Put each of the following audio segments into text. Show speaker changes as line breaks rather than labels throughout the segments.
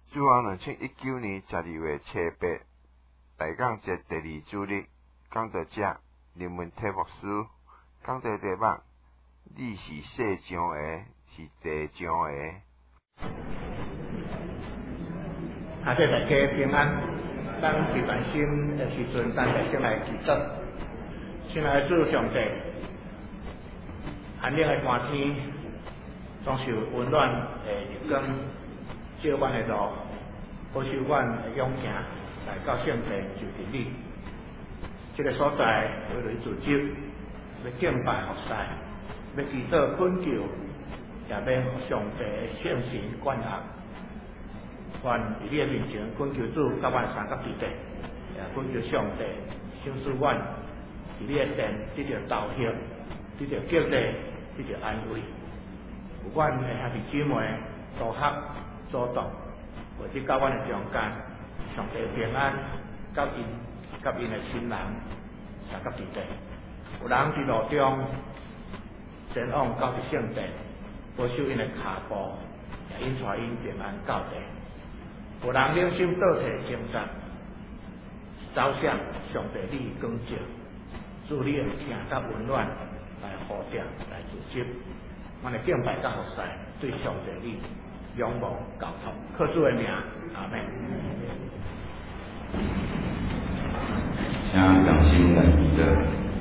主往2019年12月7日，大港节第2主日，讲到这，人文题目书，讲到题目，你是世上的，是地上的。
这大家平安，咱平安心的时阵，咱就先来祈祷，先来主上帝，寒冷的寒天，总是有温暖的日光。照阮的路，保守阮的勇行，来到圣地就伫你。这个所在，为了自救，要敬拜服侍，要祈祷恳求，也要互上帝的圣神管辖。愿伫你的面前恳求主，甲阮三角地地，也恳求上帝，赏赐阮伫你的殿得到道歉，得到激励，得到安慰。有阮的兄弟姊妹同学。主动，或者甲阮的中间，上帝平安，甲因的亲人，三角地地。有人伫路中前往到伫圣地，保守因的脚步，也因带因平安到地。有人领心倒摕精神，走向上帝你光照，祝你的听甲温暖来呼召来自救。阮的敬拜甲服侍，对上帝你。仰望交通，靠主的名，阿门。
请良心来祈祷。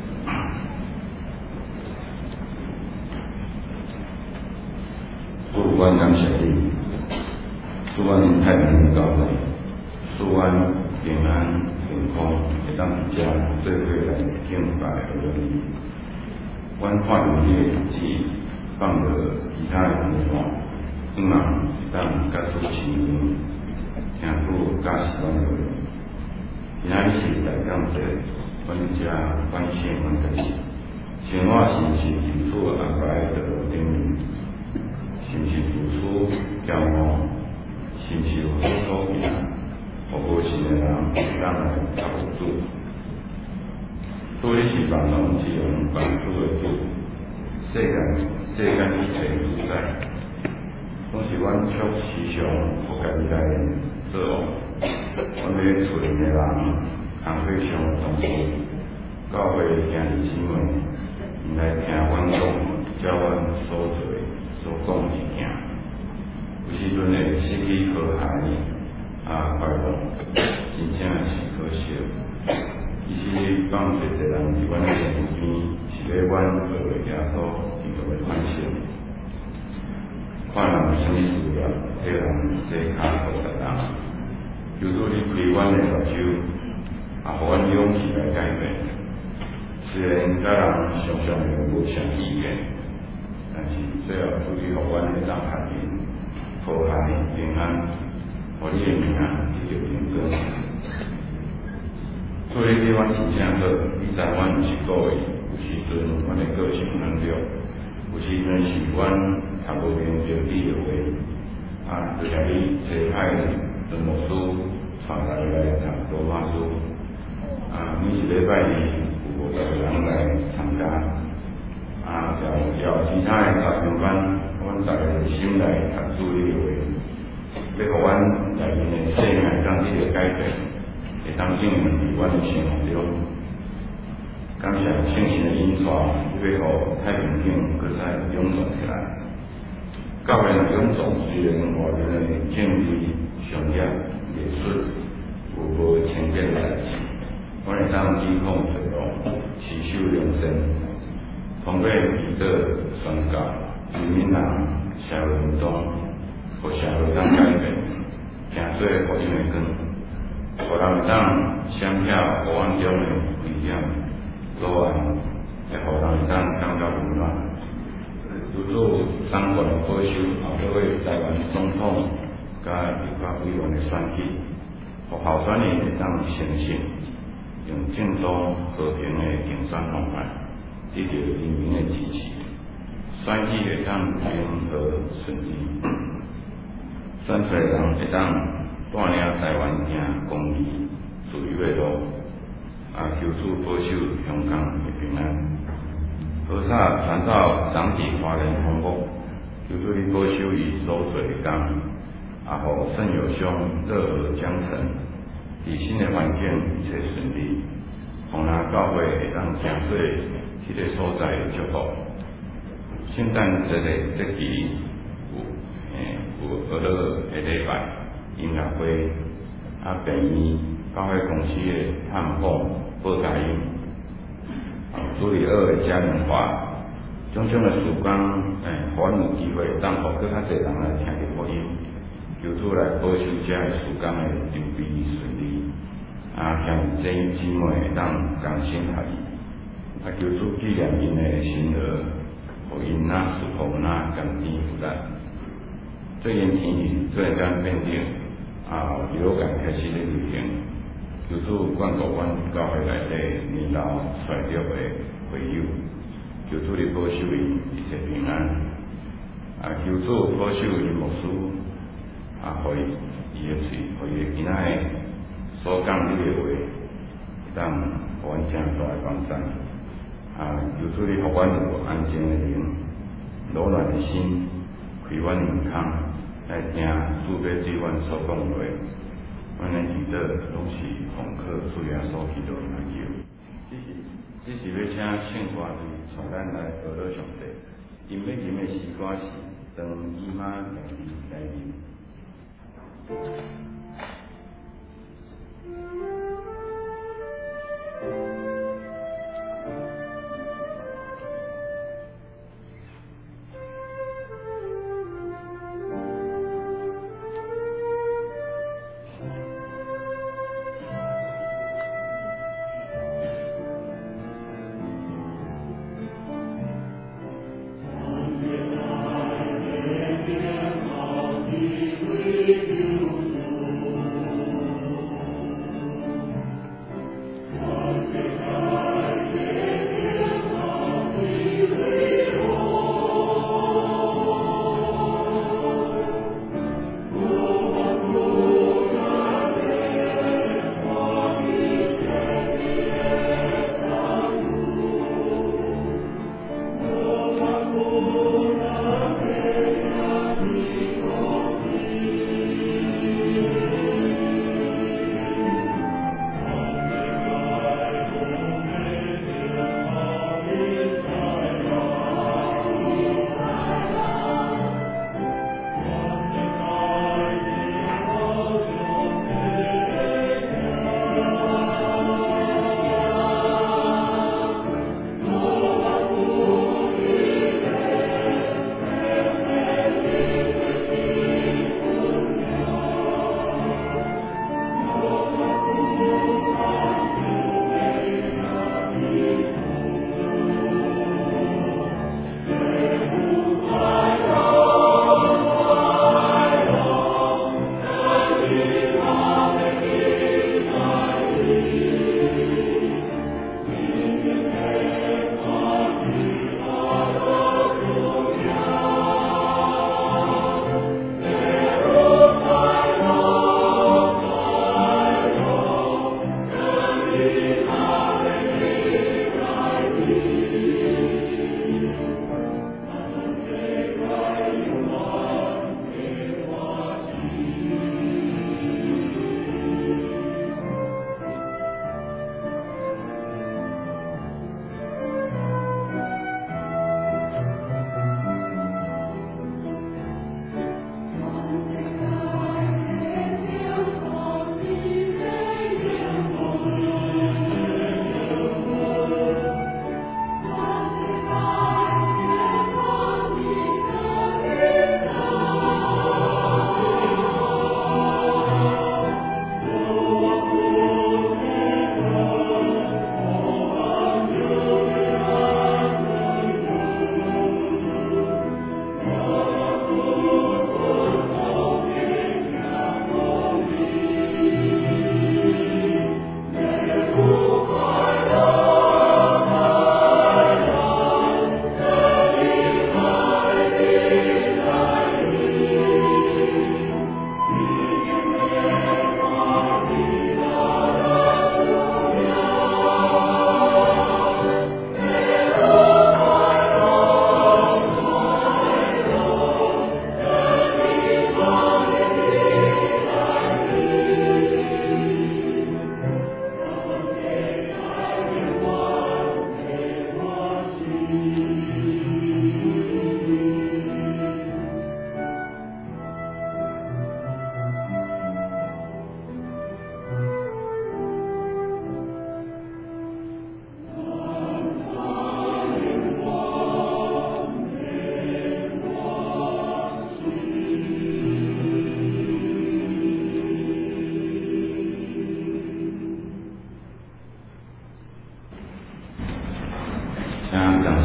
主，阮感谢你，主阮太平交通，主阮平安健康，会当伫遮做伙来敬拜和你。阮看到你的日子，放了其他的地方。希望是当甲主亲近，听主教示阮的。今仔日是大港节，阮遮反省阮家己，生活是毋是由主安排在路顶面，是毋是付出骄傲，是毋是有好所行，互无信的人会当来找主。主你是万能之王，万主的主，世间一切主宰。拢是阮却时常互家己来做恶，阮要厝里的人工课上同事，教会兄弟姊妹，毋来听阮讲，照阮所做所讲物件，有时阵会失去和谐快乐，真正是可惜。其实放一个人伫阮身边，是要阮做耶稣基督的反省。看人有啥物需要，替人洗脚服侍人。求主你开阮的目睭，也互阮勇气来改变。虽然甲人常常会无啥意见，但是最后主你互阮会当和平、和谐、平安，互你的名得到荣光。主你对阮真正好，你知阮是故意，有时阵阮的个性软弱，有时阵是阮。也无明着你的话，就像你差派陈牧师传来读罗马书，每一礼拜二有50个人来参加，要其他的查经班，阮大家心来读主你的话，要互阮内面的生命当得到改变，会当应用伫阮的生活中。感谢圣神的引带，要互太平景搁再涌动起来。教会涌动虽然外面的政治、商业、艺术有无清洁的代志，阮会当指控罪恶，持守良善，通过祈祷、宣教、人民人、社会运动，互社会当改变，行做福音的光，互人会当闪晓黑暗中的危险，左岸会互人会当感觉温暖。主当权保守，后尾台湾总统甲立法委员的选举，互候选人会当诚信，用正当和平的竞选方法，得到人民的支持，选举会当平和顺利，选出来人会当带领台湾行公义、自由的路，求主保守香港的平安。菩萨传到当地华人同胞，求主你保守伊所做的工， 互圣友兄乐而将成，伫新的环境一切顺利，互咱教会会当承做迄个所在的祝福。圣诞节的节期有学乐的礼拜、音乐会、病院、教会公司的探访、报佳音，主日学的嘉年华，种种的事工，互阮有机会当互更较侪人来听着福音。求主来保守遮个事工的筹备顺利，向姊妹会当同心合意，求主纪念因的心儿，互因舒服甘甜负担。最近天气突然间变冷，流感开始咧流行，求主眷顾阮教会内底年老衰弱的会友，求主嚟保守因一切平安，求主保守因牧师。互伊的嘴，互伊今仔的所讲迄个话，会当互阮正大的帮助。求主你互阮有安静的灵、柔软的心，开阮耳孔来听主要对阮所讲的话。阮的祈祷拢是奉靠主耶稣基督的名求。这是要请圣歌队带咱来学乐上帝。因要吟的诗歌是当伊妈来吟。
Amen.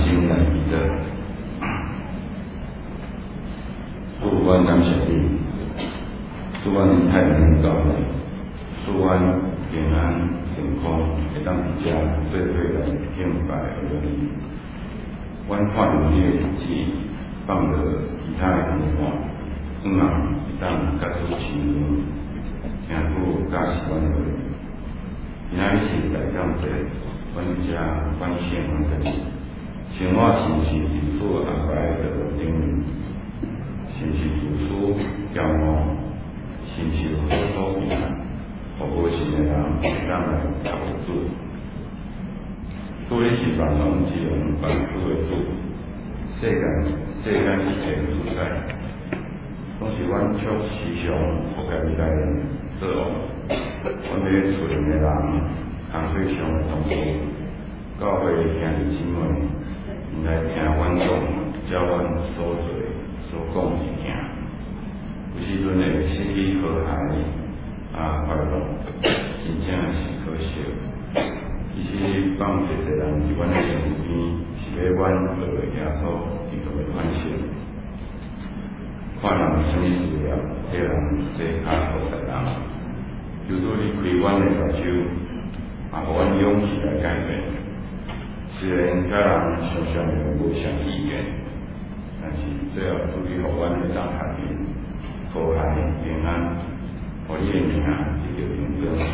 心来记得，祝阮感谢你，祝阮太平高兴，祝阮平安健康，会当伫遮做伙来敬拜你。阮看到你的日子，放着其他的平凡，希望会当甲主持人，听主教示阮的。今仔日是来讲者，阮遮关心阮的生活是是自主安排的领域，是是自主骄傲，是是好好平安，互无信的人会当来投主。主你是万能之王，万主的主，世间一切主宰，拢是阮祝时常福家己来做王。阮要厝里的人，工作上的同事，教会兄弟姊妹，因来听阮讲，照阮所做所讲的行。有时阵会失去和谐快乐，真正是可惜。其实放一个人伫阮的身边，是要阮学的耶稣伊就会反省。看人什么需要，叫人洗脚好在人。求主你开阮的目睭，互阮勇气来改变。虽然甲人常常会无相意见，但是最后主你互阮会当和平、和谐、平安，互你的名一直荣耀。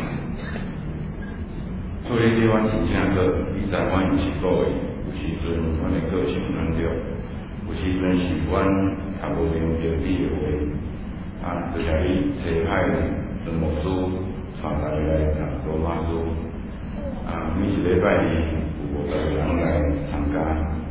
主你对阮真正好，你知阮有一个月，有时阵阮的个性软弱，有时阵是阮也无明着你的话，就在你西海的牧师传来读罗马书，每一礼拜二有5个人来参加，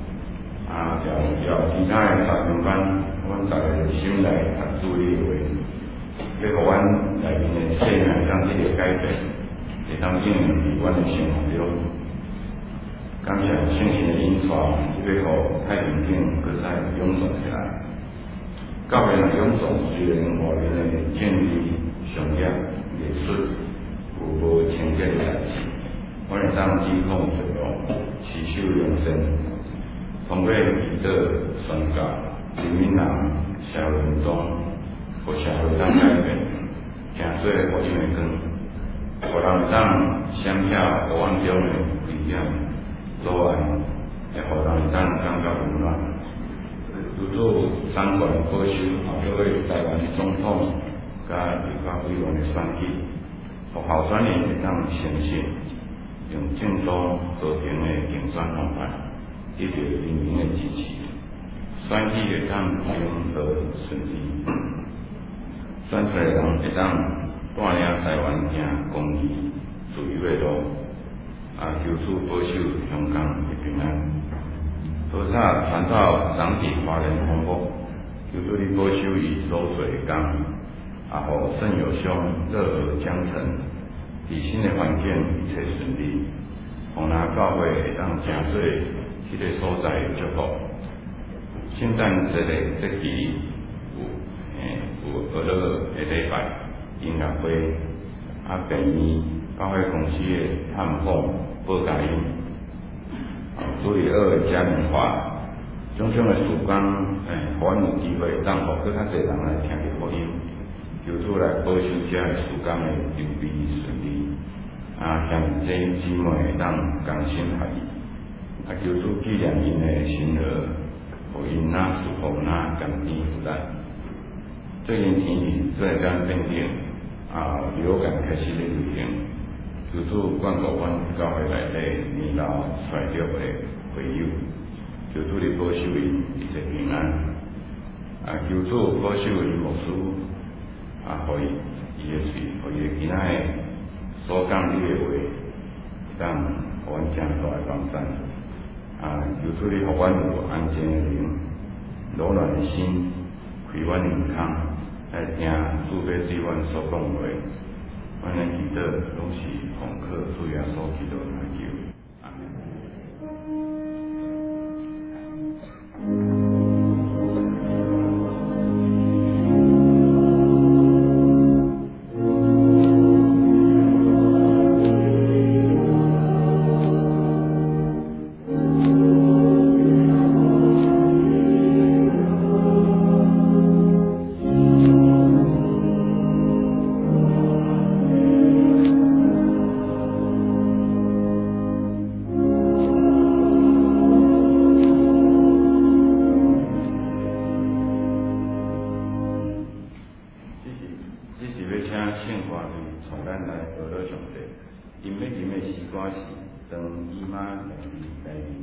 要其他的查经班，阮逐个心来读主你的话，要互阮内面的生命当这个改变，会当应用伫阮的生活中。感谢圣神的引带，要互太平间搁再涌动起来。教会的涌动虽然外面的建立、商业、艺术有无清洁的代志，阮会当指控罪恶，持守良善，通过祈祷、宣教、人民人社会运动，互社会当改变，行做福音的光，互人当闪晓黑暗中的危险阻碍，会互人当感觉温暖。如主掌管保守后个月台湾总统甲立法委员的选举，互候选人会当相信，用正当和平的竞选方法，得到人民的支持，选举会当平和顺利，选出来人会当带领台湾行公义、自由的路，求主保守香港的平安。多少传到长体华人同胞，求主你保守伊所做的工，互圣友兄乐而将成，伫新的环境一切顺利，红拿教会会当真做迄个所在的祝福。圣诞节的节期有学乐的礼拜、音乐会，病院、教会公司的探访、报佳音。主理的嘉年华，种种的事工，互阮有机会当互更较侪人来听着福音，求主来保守遮的事工的流利顺利，兄弟姊妹会当同心合意，求主纪念因的心儿，互因祝福甘甜负担。最近天气突然间变冷，流感开始咧流行。求主眷顾阮教会内底年老衰弱的会友，求主你保守伊一切平安。求主保守伊牧师，互伊的嘴，互伊的其他的所讲你的话，当互阮正大的帮助。求主你互阮有安静的灵，柔软的心，开阮的耳孔，来听主要对阮所讲的话。阮的祈祷拢是奉靠主耶稣基督来求。 歌类，从咱来学到上帝。因要吟的诗歌是当伊妈来念。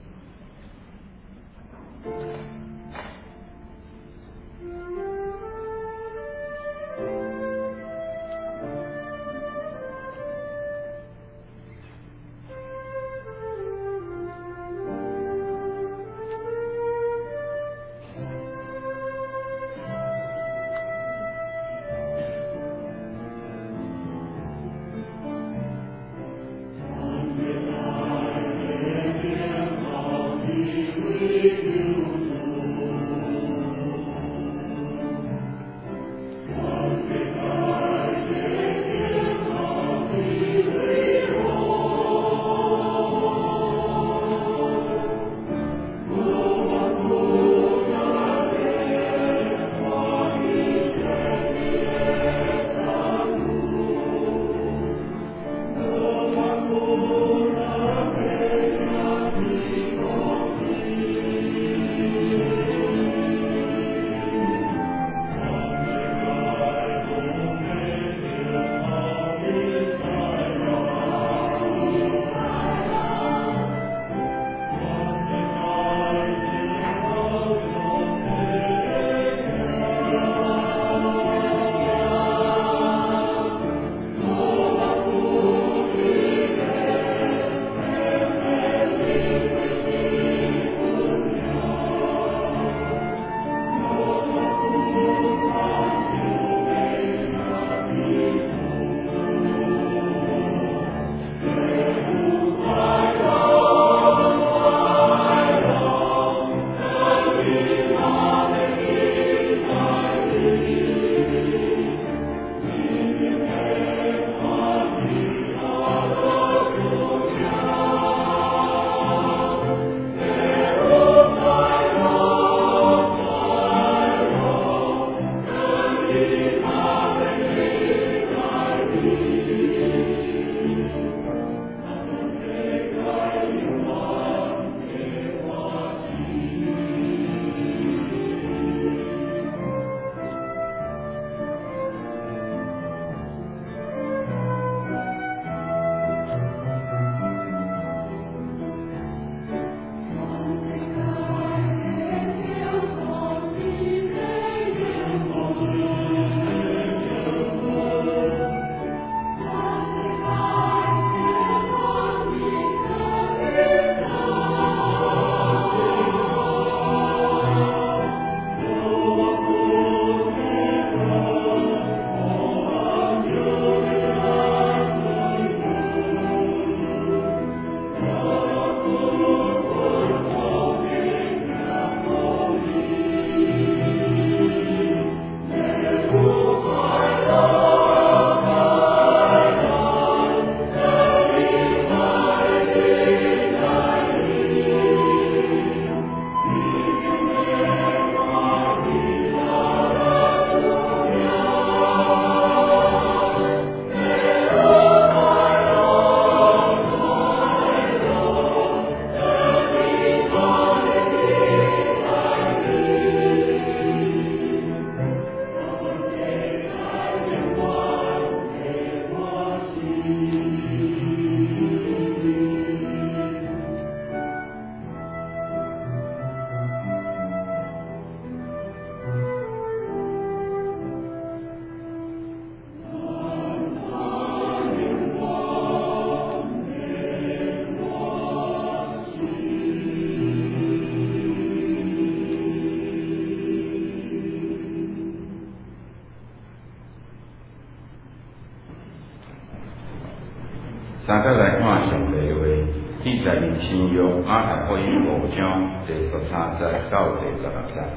三角来看上帝的话，记载伫新约马太福音5章第13节到第16节。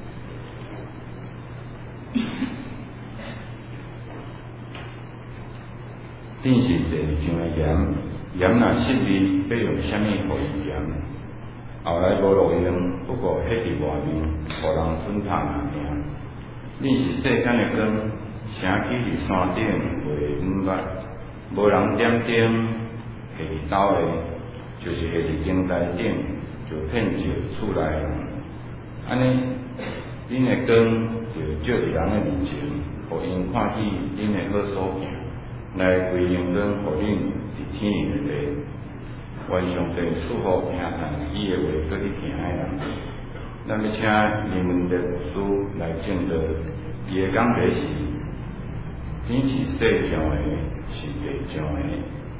正是第二章的盐，盐若失味，要用啥物互伊盐？后来无路用，不过迄伫外面，互人损惨尔尔。恁是世间的光，城起伫山顶袂五捌。无人点灯，下伫斗的，就是下伫灯台顶，就骗照厝内人。安尼，恁的光就照伫人的面前， 互因看起恁的好所行，来归荣光互恁伫天里的地。愿上帝赐福听从伊的话，搁去行的人。咱要请你们的书来证得，伊的讲题是：天是世上的，是地上的。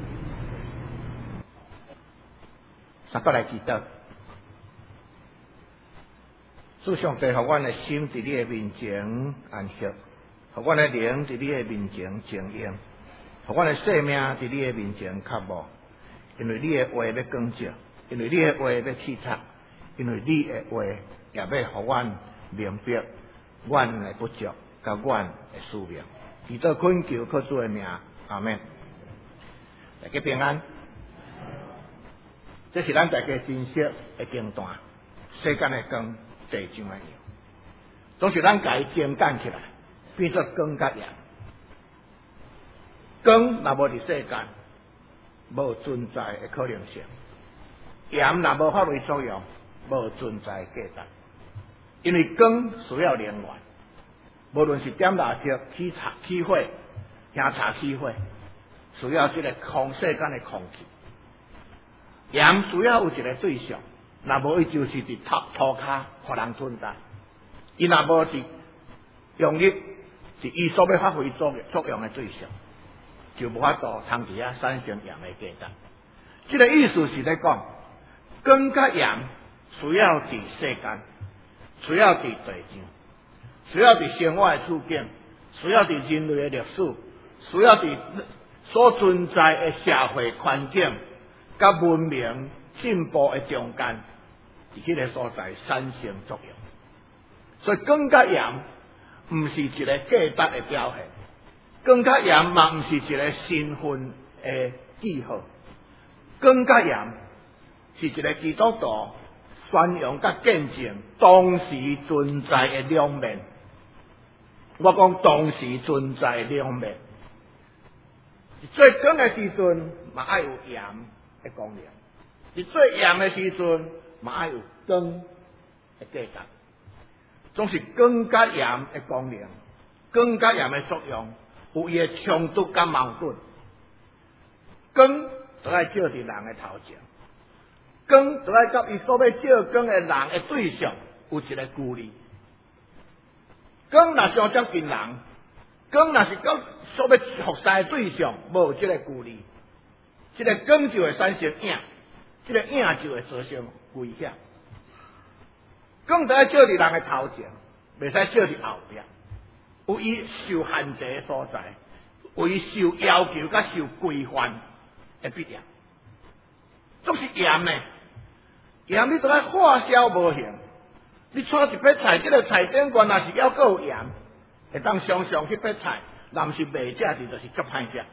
三个来祈祷，主上帝，互阮的心伫你的面前安息，互阮的灵伫你的面前静养，互阮的生命伫你的面前较无。因为你的话要光照，因为你的话要刺察，因为你的话也要互阮明白阮的不足，甲阮的需要。祈祷恳求靠主的名，阿门。大家平安。这是咱大家真实的经段，世间的光，地上的阳，总是咱家情感起来，变作光甲阳。光若无伫世间，无存在的可能性；盐若无发挥作用，无存在的价值。因为光需要能源，无论是点蜡烛、起火、行茶起火，需要这个世间的空气。盐需要有一个对象，若无伊就是伫土骹互人存在。伊若无是用力，是伊所要发挥作用的对象，就无法度通伫遐产生盐的价值。这个意思是咧讲，光甲盐需要伫世间，需要伫地上，需要伫生活的处境，需要伫人类的历史，需要伫所存在的社会环境。甲文明进步的中间，伫迄个所在产生作用。所以光甲盐毋是一个价值的表现，光甲盐嘛毋是一个身份的记号。光甲盐是一个基督徒宣扬甲见证当时存在的两面。我讲当时存在的两面，最光的时阵嘛爱有盐的光亮，伫最盐的时阵，嘛爱有光的价值。总是光甲盐的光亮，光甲盐的作用，有伊的冲突甲矛盾。光都爱照伫人的头前，光都爱甲伊所要照光的人的对象有一个距离。光若上接近人，光若是甲所要服侍的对象无这个距离。这个光就会产生影，这个影就会造成危险。光就要照伫人的头前，袂使照伫后壁，有伊受限制的所在，有伊受要求甲受规范的必要。总是盐呢，盐你都爱化销无形。你炒一笔菜，这个菜顶原来是还佫有盐，会当常常去笔菜，若毋是袂食的，就是足歹食。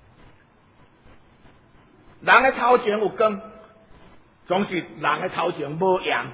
人的头前有光，总是人的头前无盐。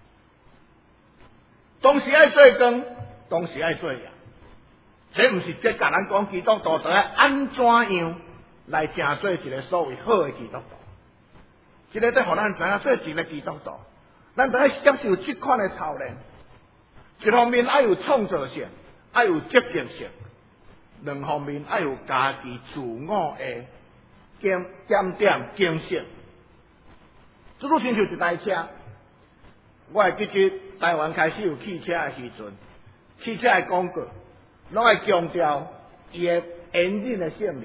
当时爱做光，当时爱做盐。这毋是即甲咱讲基督徒，就要安怎样来成做一个所谓好的基督徒。这个在互咱知影做一个基督徒，咱就要接受这款的操练。一方面爱有创造性，爱有积极性；两方面爱有家己自我的检点警醒。这愈亲像一台车，我会记得台湾开始有汽车的时阵，汽车的广告拢爱强调伊的引擎的性能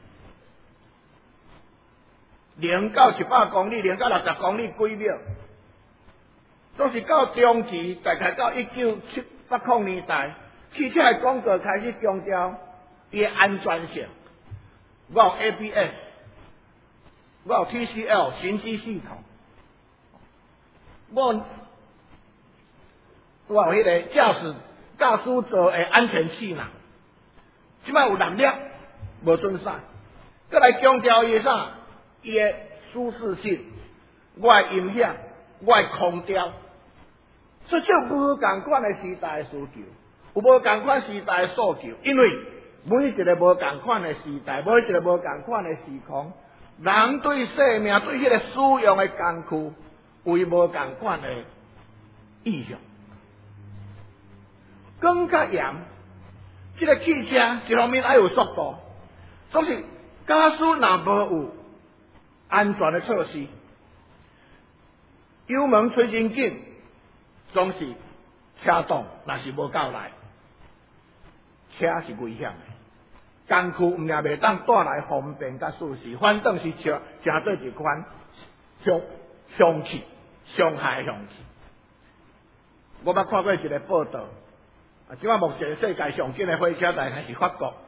，0到100公里，0到60公里几秒，都是到中期，大概到1970年代，汽车的广告开始强调伊的安全性。我有 ABS， 我有 TCL 行机系统，我有迄个驾驶座的安全气囊，即摆有6粒无准使，再来强调伊啥？伊的舒适性，我的音响，我的空调，所以这无共款的时代的需求，有无共款时代的诉求，因为每一个无共款的时代，每一个无共款的时空，人对生命对迄个使用的工具，有无共款的意向。光甲盐这个汽车一方面要有速度，总是驾驶若无有安全的措施，油门吹真紧，总是车动若是无够力，车是危险的。工具毋也袂当带来方便甲舒适，反正是成做一款凶器、伤害凶器。我捌看过一个报道，即摆目前世界上紧的火车大概是法国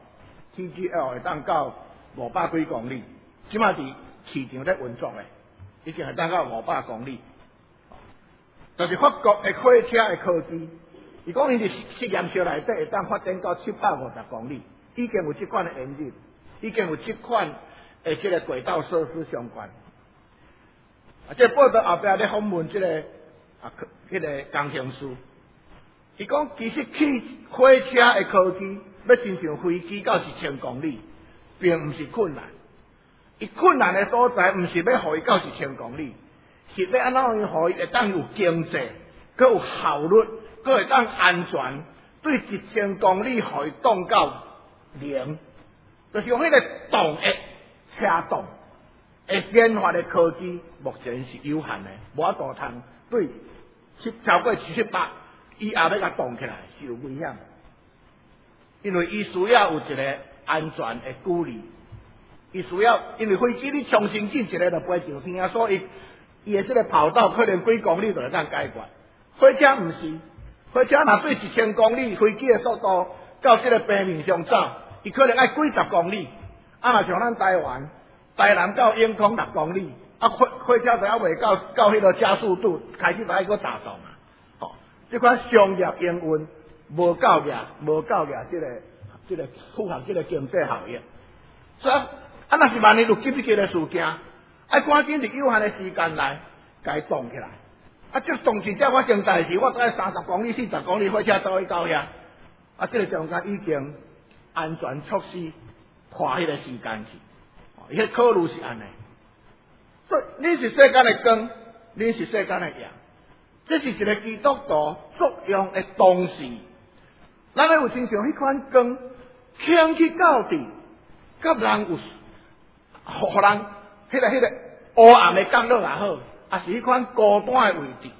TGL 会当到500几公里，即摆伫市场咧运作的，已经会当到500公里。就是法国的火车的科技，伊讲因伫实验室内底会当发展到750公里。已经有这款的演进，已经有这款的这个轨道设施相关。这报道后壁咧访问这个迄个工程师，伊讲其实火车的科技要亲像飞机到1000公里，并不是困难。伊困难的所在，不是要互伊到1000公里，是要安怎样互伊会当有经济，佮有效率，佮会当安全，对1000公里互伊动到0，就是用迄个动的车动的研发的科技，目前是有限的，无法度通对超过700以后要甲动起来是有危险，因为伊需要有一个安全的鼓励，伊需要因为飞机你重新进一个就飞上天啊，所以伊的这个跑道可能几公里就会当解决。火车毋是，火车若对1000公里飞机的速度到这个平面上走。伊可能爱几十公里，若像咱台湾，台南到永康6公里，火车就还未到迄个加速度，开始就爱搁打动啊！哦，这款商业营运无够个，这个符合这个经济效益。所以若是万一有紧急的事件，爱赶紧伫有限的时间内，甲伊动起来。这动时只发生代志，我都爱30公里、40公里火车都会到遐。这个中间已经。安全措施拖迄个时间去，伊迄考虑是安尼。所以你是世间的光，你是世间的阳，这是一个基督徒作用的同时，咱要有亲像迄款光，倾去到底，甲人有，互人迄个黑暗的角落也好，也是迄款孤单的位置。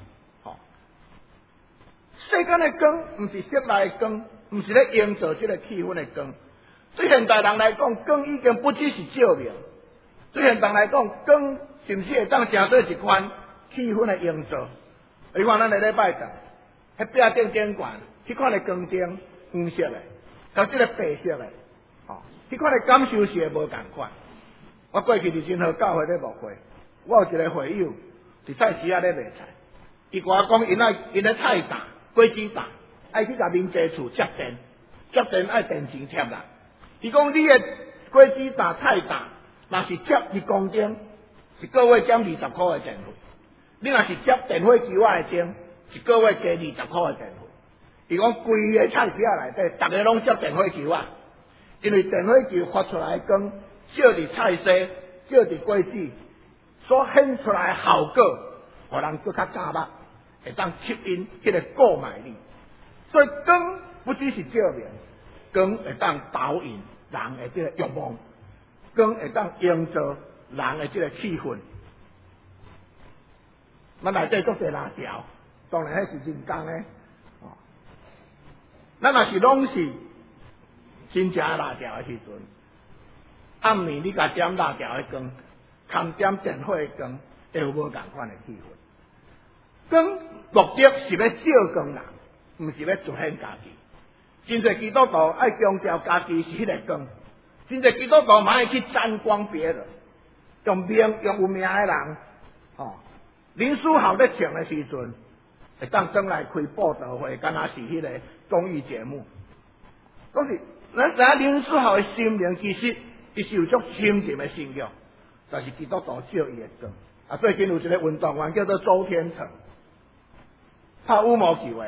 世间的光，毋是室内的光。毋是咧营造这个气氛的光，对现代人来讲，光已经不只是照明。对现代人来讲，光甚至会当成做一款气氛的营造。你看咱在礼拜堂，迄壁顶顶悬，迄款的光灯黄色的，甲这个白色的，迄款的感受是会无共款。我过去伫真好教会咧牧会，我有一个会友伫菜市仔咧卖菜，伊甲我讲，因咧菜打果子打。爱去甲民宅厝接电爱电钱贴啦。伊讲你的果子打菜打，若是接1公斤，一个月减20块的电费；你若是接电火球仔的钟，一个月加20块的电费。伊讲规个菜市仔内底，逐个拢接电火球仔，因为电火球发出来的光，照伫菜色，照伫果子，所显出来的效果，互人更较加目，会当吸引迄个购买力。所以光不只是照明，光会当导引人的这个欲望，光会当营造人的这个气氛。咱内底做些拉条，当然迄是人工的。咱若是拢是真正拉条的时阵，暗暝你甲点拉条的光，含点电火的光，会有无共款的气氛。光目的是要照光人。毋是要彰显家己，真侪基督徒爱强调家己是迄个光，真侪基督徒嘛爱去沾光别人，用有名的人，林书豪咧唱的时阵，会当转来开报道会，敢若是迄个综艺节目。讲是咱知影林书豪的心灵，其实伊是有足深沉的信仰，但是基督徒照伊的光。最近有一个运动员叫做周天成，拍羽毛球的。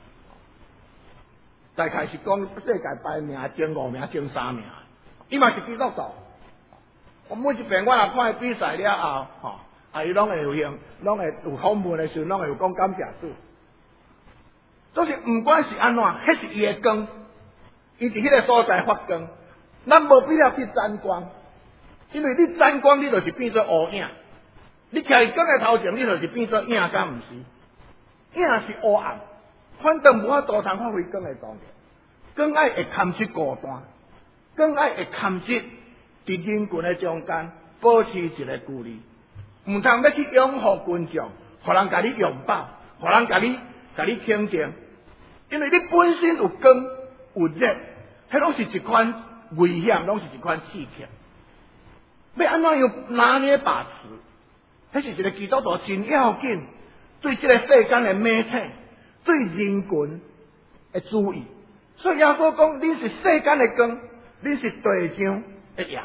再开始讲世界排名前5名、前3名，伊嘛是基督徒。我每一遍我若看伊比赛了后，伊拢会有用，拢会有访问的时候，拢会有讲感谢主。就是不管是安怎，迄是伊的光， 伊伫迄个所在发光，咱无必要去沾光，因为你沾光，你就是变做乌影。你徛伫光的头前，你就是变做影，敢毋是？影是乌暗，反正无法度通发挥光的作用。光爱会牵出孤单，光爱会牵出伫人群的中间，保持一个距离，毋通要去拥护群众，互人甲你拥抱，互人甲你肯定，因为你本身有光有热，迄拢是一款危险，拢是一款刺激。要安怎样拿捏把持？迄是一个基督徒真要紧，对这个世间的媒体，对人群的注意。所以耶稣讲，你是世间的光，你是地上的盐。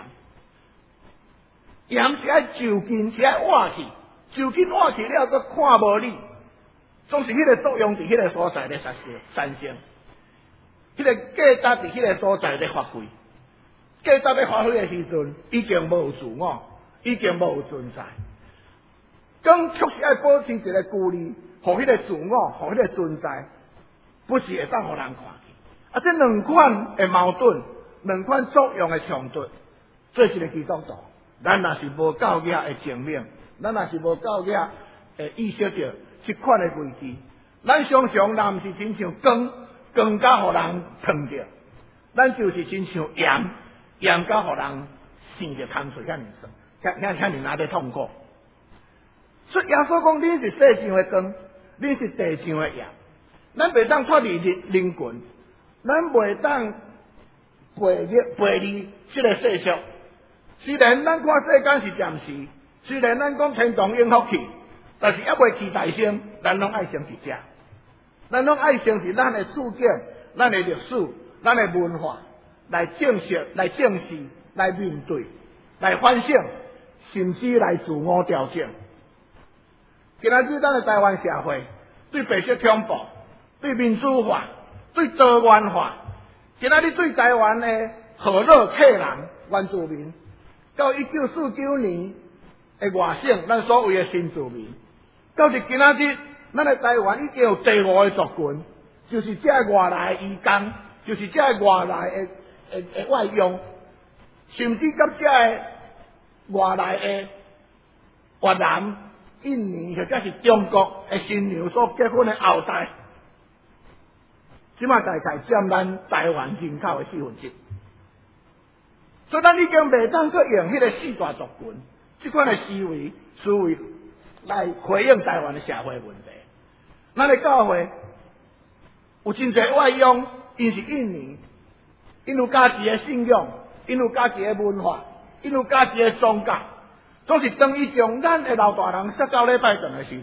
盐是爱就近，是爱活去，就近活去了，佮看无你，总是迄个作用伫迄个所在咧产生。迄个价值伫迄个所在咧发挥，价值咧发挥的时阵，已经无自我，已经无存在。光确实爱保持一个距离，互迄个自我，互迄个存在，不是会当互人看见。啊，这两款的矛盾，两款作用的冲突，做一个基督徒，咱若是无教育的证明，咱若是无教育会意识到这款的危机，咱常常若毋是亲像光甲互人碰着，咱就是亲像盐甲互人生着汤水遐尼酸，遐尼拿得痛苦。所以耶稣讲，你是世上的光，你是地上的盐，咱袂当脱离人群，咱袂当背离这个世俗。虽然咱看世间是暂时，虽然咱讲天堂永福去，但是还未去大先，咱拢爱先伫遮，咱拢爱先是咱的事件、咱的历史、咱的文化来正视、来正视、来面对、来反省，甚至来自我调整。今仔日咱的台湾社会对白色恐怖、对民主化、对多元化，今仔日对台湾的河洛客人、原住民，到1949年的外省，咱所谓的新住民，到是今仔日，咱的台湾已经有第5个族群，就是这外来的移工，就是这外来的外佣，甚至甲这外来的越南、印尼或者是中国的新娘所结婚的后代，即马大概占咱台湾人口的1/4。所以咱已经袂当再用迄个4大族群这款的思维来回应台湾的社会问题。咱的教会有真侪外佣，因是印尼，因有家己的信仰，因有家己的文化，因有家己的宗教，总是当伊将咱的老大人摔到礼拜堂的时阵，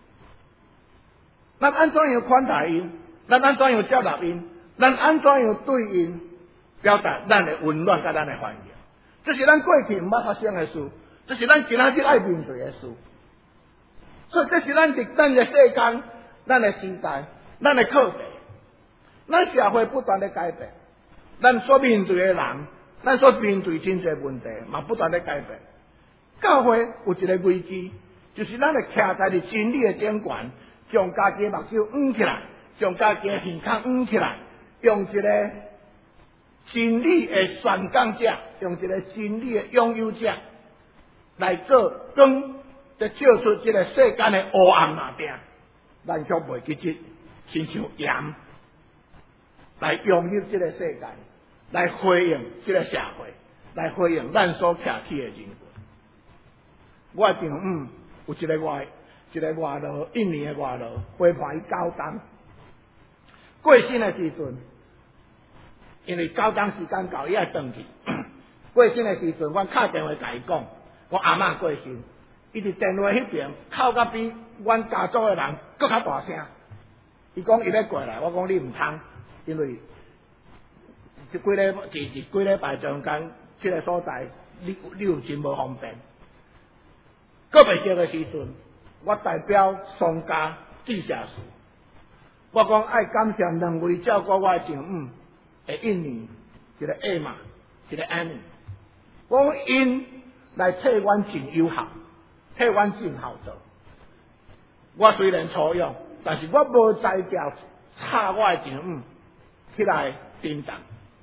咱安怎样款待因？咱安怎样接纳因？咱安怎样对因表达咱的温暖甲咱的欢迎？这是咱过去毋捌发生的事，这是咱今仔日爱面对的事。所以这是咱的世间、咱的时代、咱的课题。咱社会不断的改变，咱所面对的人，咱所面对真侪问题，嘛不断的改变。教会有一个危机，就是咱会徛在伫真理的顶悬，将家己的目睭捂起来，将家己的耳孔捂起来，用一个真理的宣讲者，用一个真理的拥有者来做光，来照出这个世间的黑暗那边，咱却袂记得亲像盐来融入这个世界，来回应这个社会，来回应咱所徛起的人群。我的丈夫有一个外劳，印尼的外劳，陪伴伊交冬。过身的时阵，因为交冬时间到，伊爱回去。过身的时阵，阮敲电话甲伊讲，我阿嬷过身，伊伫电话迄边哭甲比阮家族的人搁较大声。伊讲伊要过来，我讲你毋通，因为几礼拜中间，这个所在你有真无方便。搁袂着的时阵，我代表商家地下事，我讲爱感谢2位照顾我的丈夫，印尼一个艾玛，一个安妮，我讲因来替阮真友好，替阮真好做。我虽然初用，但是我无才调插我的丈夫起来叮当，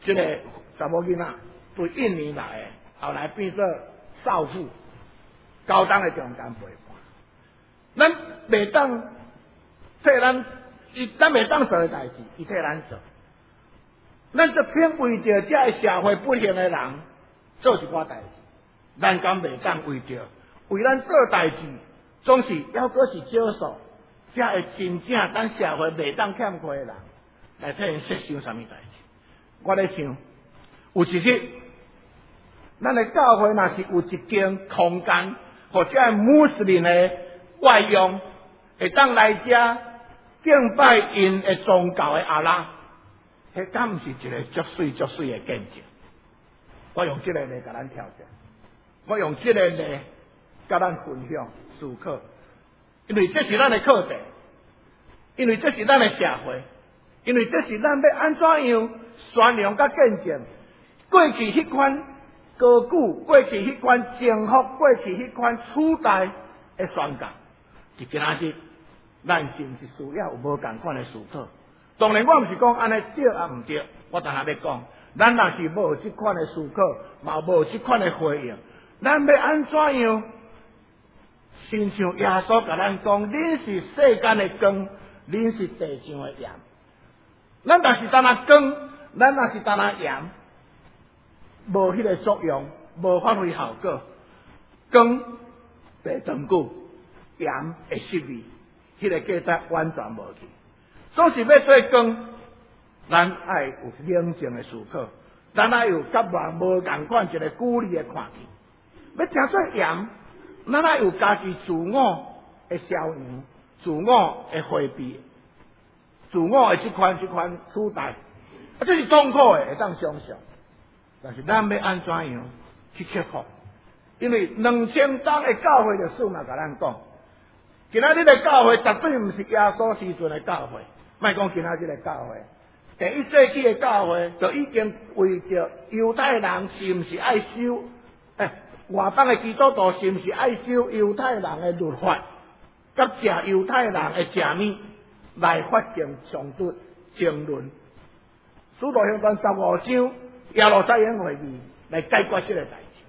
这个查某囡仔对印尼来的，后来变做少妇，高档的中间陪伴。咱袂当替咱袂当做的代志，伊替咱做。咱就偏为着这个社会不幸的人做一寡代志，咱敢袂当为着为咱做代志，总是要搁是少数，才会真正咱社会袂当欠缺的人来替因设想什么代志。我咧想，有一日，咱的教会若是有一间空间，或者穆斯林的外佣会当来遮敬拜因的宗教的阿拉。迄敢毋是一个足水的见证？我用这个来甲咱挑战，我用这个来甲咱分享思考，因为这是咱的课题，因为这是咱的社会，因为这是咱要安怎样宣扬甲见证过去迄款歌曲，过去迄款征服，过去迄款取代的宣告。就今仔日，咱是毋是需要有无共款的思考？当然，我毋是讲安尼对啊毋对，我当然要讲，咱若是无即款的思考，嘛无即款的回应，咱要安怎样？亲像耶稣甲咱讲，恁是世间的光，恁是地上的盐。咱若是单啊光，咱若是单啊盐，无迄个作用，无发挥效果。光白长久，盐会失味，迄个价值完全无去。总是要做光，咱爱有冷静的思考，咱爱有甲人无共款一个鼓励的看见。要成做盐，咱爱有家己自我的消炎，自我的回避，自我的这款取代，这是痛苦的，会当想象。但是咱要安怎样去克服？因为2000当的教会历史嘛，甲咱讲，今仔日的教会绝对毋是耶稣时阵的教会。莫讲今仔日的教会，第1世纪的教会就已经为着犹太人是毋是爱守，外邦的基督徒是毋是爱守犹太人的律法，甲食犹太人的食物来发生冲突争论。使徒行传15章耶路撒冷会议来解决这个代志。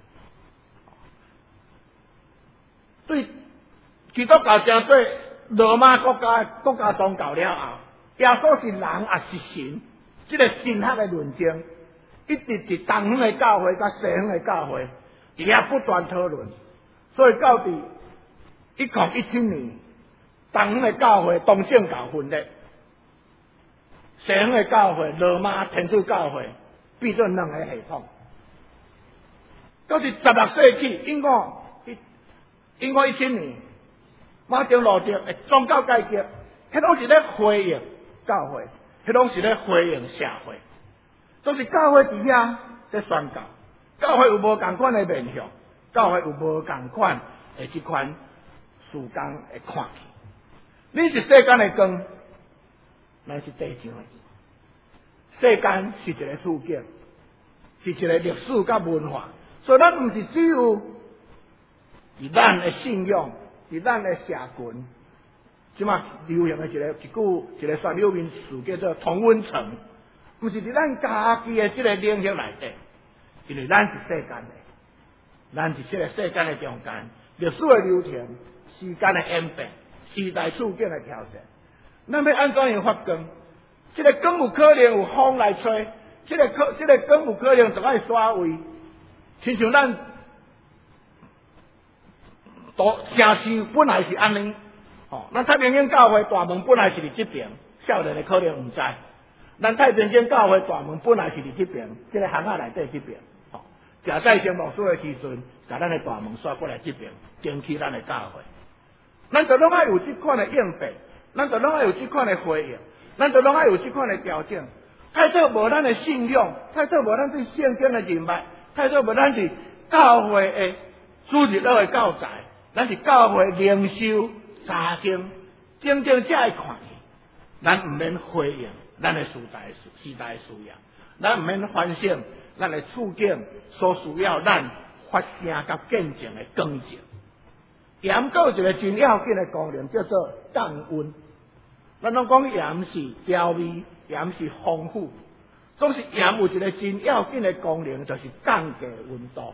对基督教正做罗马国家宗教了后。耶稣是人也是神，这个神学的论证，一直伫东方的教会甲西方的教会，伫遐不断讨论。所以到伫1017年，东方的教会东正教分裂，西方的教会罗马天主教会变做两个系统。到伫16世纪，英国17年，马丁路德的宗教改革，迄拢是咧回应教会，迄拢是咧回应社会，都是教会伫遐在宣告，教会有无共款的面向，教会有无共款的即款时间的看去。你是世间的光，咱是地上的盐。世间是一个事件，是一个历史甲文化，所以咱毋是只有伫咱的信仰，伫咱的社群。即马流行的一个旋流民词叫做同温层，毋是伫咱家己的即个领域内底，因为咱是世间的，咱是即个世间的中间，历史的流传，时间的演变，时代事件的挑战，咱要安怎样发光？即个光有可能有风来吹，即个光有可能就爱刷位，亲像咱城市本来是安尼。咱太平间教会大门本来是伫这边，少年的可能毋知。咱太平间教会大门本来是伫这边，这个巷仔内底这边。贾再生牧师的时阵，把咱的大门刷过来这边，争取咱的教会。咱就拢爱有这款的应变，咱就拢爱有这款的回应，咱就拢爱有这款的调整。太做无咱的信仰，太做无咱对圣经的认识，太做无咱是教会的主日的教材，咱是教会灵修。查经真正才会看见，咱毋免回应咱的时代的需要，咱毋免反省咱的处境所需要咱发声甲见证的光景。盐有一个真要紧的功能，叫做降温。咱拢讲盐是调味，盐是丰富， 总是盐有一个真要紧的功能，就是降低温度。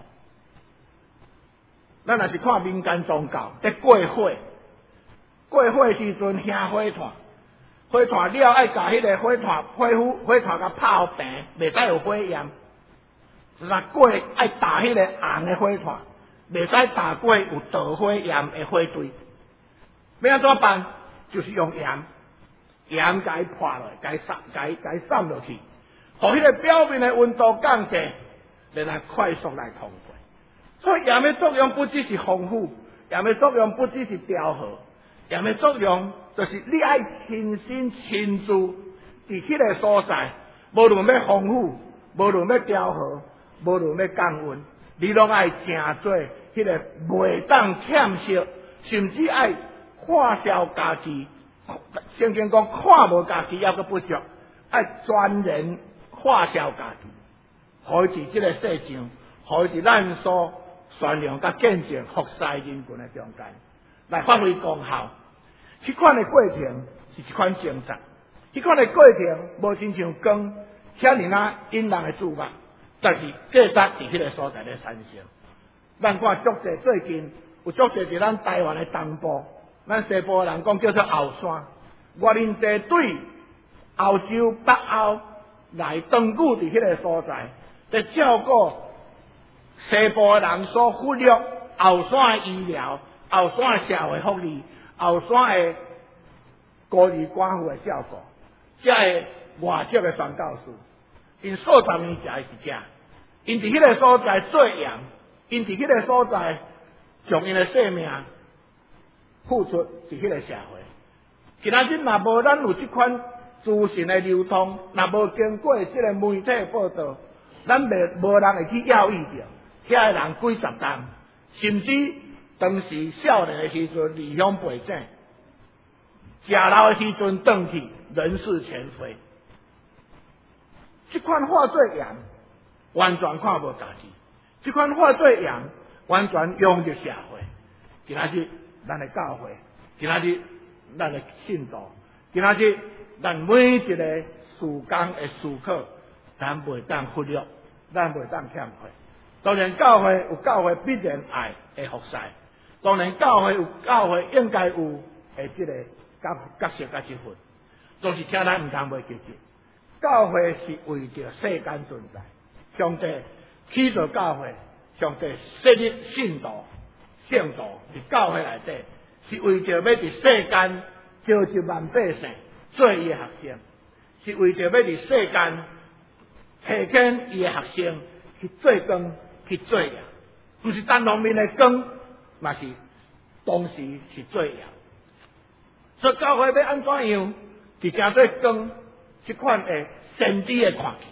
咱若是看民间宗教，在过火时阵香火炭，火炭了爱甲迄个火炭甲泡平，袂使有火焰。若过爱打迄个红的火炭，袂使打过有导火焰的火堆。要安怎办？就是用盐甲伊破落，甲伊散落去，互迄个表面的温度降低，然后快速来通过。所以盐的作用不只是丰富，盐的作用不只是调和，盐的作用就是你爱亲身亲自伫迄个所在，无论要丰富，无论要调和，无论要降温，你拢爱正做迄个袂当欠息，甚至爱看消家己。圣经讲看无家己还阁不足，爱专人看消家己，互伊伫即个世上，互伊伫咱所宣扬甲见证服侍人群的中间，来发挥功效。迄款的过程是一款精神，迄款的过程无亲像光遐尔啊引人的注目，但是价值伫迄个所在咧产生。咱看足侪最近有足侪伫咱台湾的东部，咱西部的人讲叫做后山，偌尼侪对欧洲、北欧来长久伫迄个所在，在照顾西部的人所忽略后山的医疗、后山的社会福利、后山的孤儿寡妇的照顾，这个外籍的宣教士，因数十年前是这，因伫迄个所在做盐，因伫迄个所在将因的性命付出伫迄个社会。今仔日若无咱有即款资讯的流通，若无经过即个媒体报道，咱无人会去要意着。遐个人几十人，甚至当时少年的时阵离乡背井，食老的时阵转去人事全非。这款化做盐，完全看无家己；这款化做盐，完全用入社会。今仔日咱的教会，今仔日咱的信徒，今仔日咱每一个事工的思考，咱袂当忽略，咱袂当欠缺。当然，教会有教会必然爱的服侍，当然教会有教会应该有的这个角色甲职分，总是请咱唔通袂记住，教会是为着世间存在，上帝起造教会，上帝设立信徒、圣徒伫教会内底，是为着要伫世间召集万百姓做伊的学生，是为着要伫世间提醒伊的学生去做工。去做呀，不是单方面的工，嘛是同时是做呀。所以教会要安怎样，伫正做工，即款的先知的看去，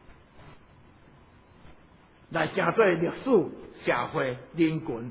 来正做历史、社会、人群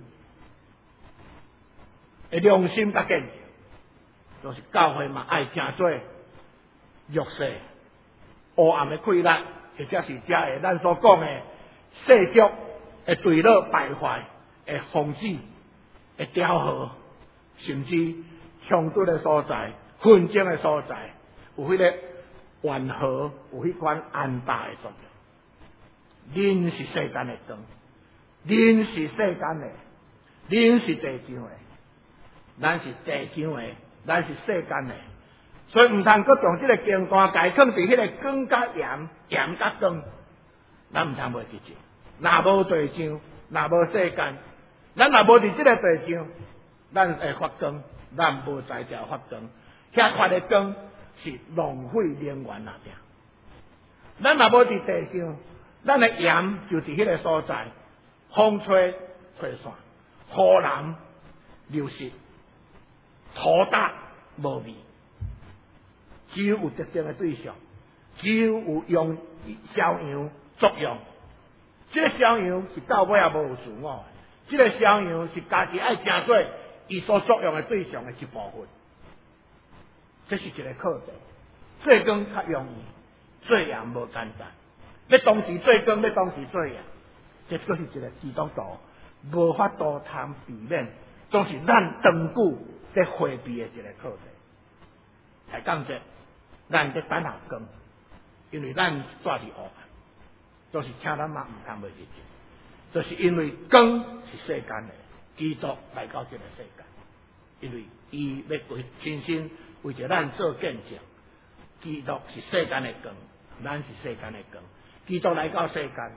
的良心甲见证，就是教会嘛爱正做弱势、黑暗的溃烂，或者是遮个咱所讲的世俗。会对落败坏，会防止，会调和，甚至冲突的所在、纷争的所在，有迄个缓和，有迄款安排的作用。恁是世间的光，恁是世间的，恁是地上的，咱是地上的，咱是世间的，所以唔通阁将这个经段改放伫迄个光甲盐、盐甲光，咱唔通袂记住。若无地上，若无世间，咱若无伫即个地上，咱会发光，咱无才调发光，遐发的光是浪费能源那边。咱若无伫地上，咱的盐就伫迄个所在，风吹吹散，雨淋流失，土搭无味，只有特定的对象，只有用销样作用。这个销样是到尾也无有自我，这个销样是家己爱正做伊所作用的对象的一部分。这是一个课题，做工较容易，做盐无简单。要当时做工，要当时做盐，这就是一个基督徒无法度通避免，总是咱长久在回避的一个课题。才讲者，咱在等候工， 因为咱住伫黑暗，都是请咱嘛毋通袂记住，就是因为光是世间的，基督来到这个世界，因为伊要为亲身为着咱做见证，基督是世间的光，咱是世间的光，基督来到世间，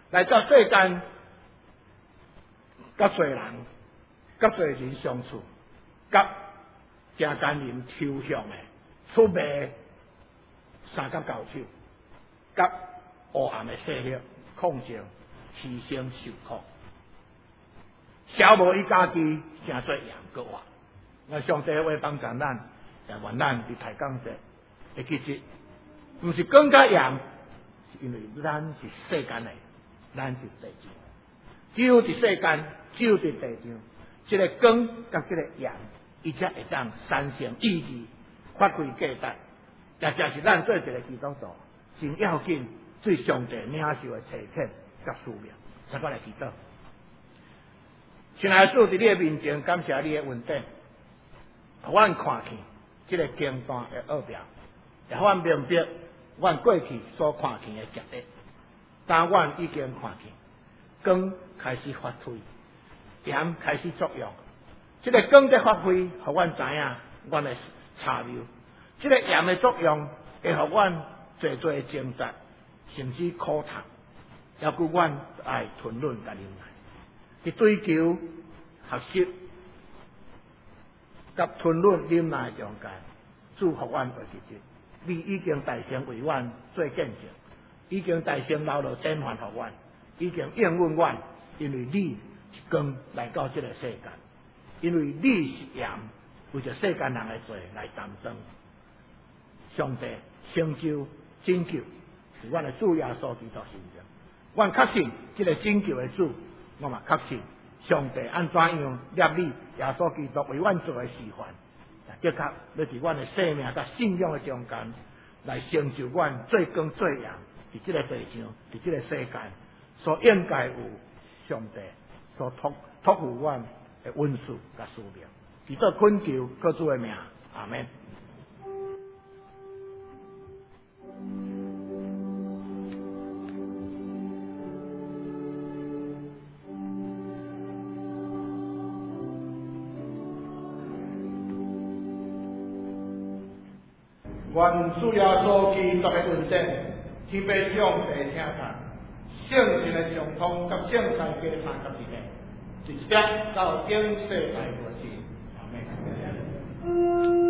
甲侪人，甲侪人相处，甲正奸淫抽象的出卖3甲9手，甲黑暗的势力控制牺牲受苦，消无伊家己，成做羊搁活。我上帝会帮助咱，也愿咱伫抬杠者会记住，毋是光甲羊，是因为咱是世间的，咱是地上。只有伫世间，只有伫地上，这个光甲这个羊，伊才会当产生意义，发挥价值。也正是咱做一个基督徒，真要紧，对上帝领受的切恳甲使命，才过来祈祷。亲爱的主，伫你的面前，感谢你的恩典，互阮看见这个经段的奥妙，也互阮明白阮过去所看见的实力。当阮已经看见，光开始发挥，盐开始作用。这个光的发挥，互阮知影阮的差谬。这个盐的作用，会互阮侪侪挣扎，甚至苦痛，要求阮爱吞忍甲忍耐，去追求学习，甲吞忍忍耐中间，祝福阮会记住，你已经大成为阮做见证，已经大成留落典范互阮，已经应允阮，因为你是光来到这个世界，因为你是盐，为着世间人的罪来担当。上帝成就拯救是阮的主耶稣基督身上，阮确信这个拯救的主，我嘛确信上帝安怎样立你耶稣基督为阮做的示范，的确要伫阮的生命甲信仰的中间来成就阮做光做盐，伫这个地上，伫这个世界所应该有上帝所托付阮的恩赐甲使命，伫这恳求靠主的名，阿们。愿主耶稣基督的恩典，天父上帝听他，圣神的相通，甲圣神加参甲一起，直接到永世来过去。阿门。